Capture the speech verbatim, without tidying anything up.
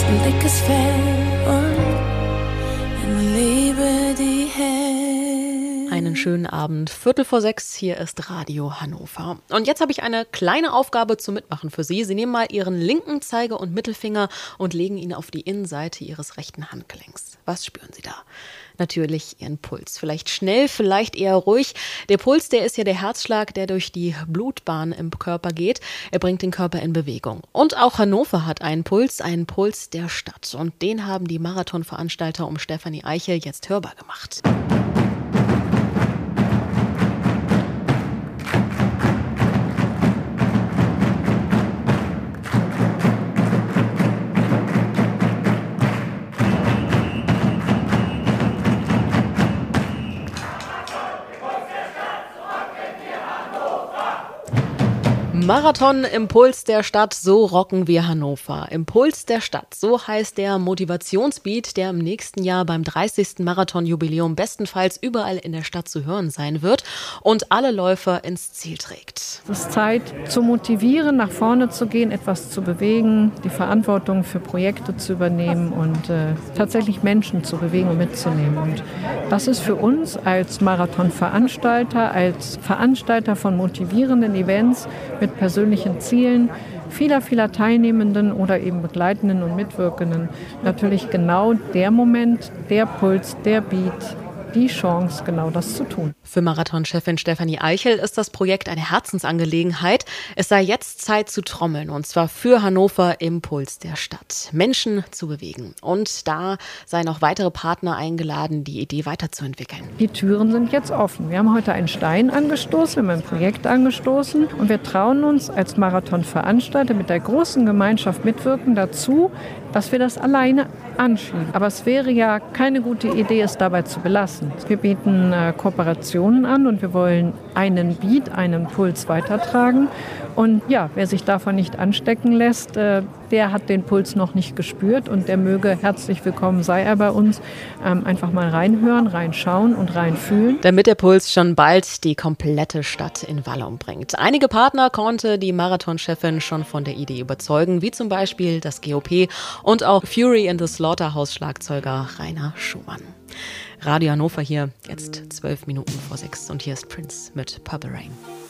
und dickes Fell und in Liebe die Hell. Einen schönen Abend, Viertel vor sechs, hier ist Radio Hannover. Und jetzt habe ich eine kleine Aufgabe zum Mitmachen für Sie. Sie nehmen mal Ihren linken Zeige- und Mittelfinger und legen ihn auf die Innenseite Ihres rechten Handgelenks. Was spüren Sie da? Natürlich Ihren Puls. Vielleicht schnell, vielleicht eher ruhig. Der Puls, der ist ja der Herzschlag, der durch die Blutbahn im Körper geht. Er bringt den Körper in Bewegung. Und auch Hannover hat einen Puls, einen Puls der Stadt. Und den haben die Marathonveranstalter um Stefanie Eichel jetzt hörbar gemacht. Marathon Impuls der Stadt, so rocken wir Hannover. Impuls der Stadt, so heißt der Motivationsbeat, der im nächsten Jahr beim dreißigsten Marathonjubiläum bestenfalls überall in der Stadt zu hören sein wird und alle Läufer ins Ziel trägt. Es ist Zeit zu motivieren, nach vorne zu gehen, etwas zu bewegen, die Verantwortung für Projekte zu übernehmen und äh, tatsächlich Menschen zu bewegen und mitzunehmen. Und das ist für uns als Marathonveranstalter, als Veranstalter von motivierenden Events mit persönlichen Zielen vieler, vieler Teilnehmenden oder eben Begleitenden und Mitwirkenden natürlich genau der Moment, der Puls, der Beat, die Chance, genau das zu tun. Für Marathonchefin Stefanie Eichel ist das Projekt eine Herzensangelegenheit. Es sei jetzt Zeit zu trommeln, und zwar für Hannover im Puls der Stadt. Menschen zu bewegen. Und da seien auch weitere Partner eingeladen, die Idee weiterzuentwickeln. Die Türen sind jetzt offen. Wir haben heute einen Stein angestoßen, wir haben ein Projekt angestoßen und wir trauen uns als Marathonveranstalter mit der großen Gemeinschaft mitwirken dazu, dass wir das alleine anschieben. Aber es wäre ja keine gute Idee, es dabei zu belassen. Wir bieten äh, Kooperationen an und wir wollen einen Beat, einen Puls weitertragen. Und ja, wer sich davon nicht anstecken lässt, äh, der hat den Puls noch nicht gespürt und der möge herzlich willkommen sei er bei uns. Ähm, einfach mal reinhören, reinschauen und reinfühlen. Damit der Puls schon bald die komplette Stadt in Wallung bringt. Einige Partner konnte die Marathonchefin schon von der Idee überzeugen, wie zum Beispiel das G O P und auch Fury in the Slaughterhouse-Schlagzeuger Rainer Schumann. Radio Hannover hier, jetzt zwölf Minuten vor sechs und hier ist Prince mit Purple Rain.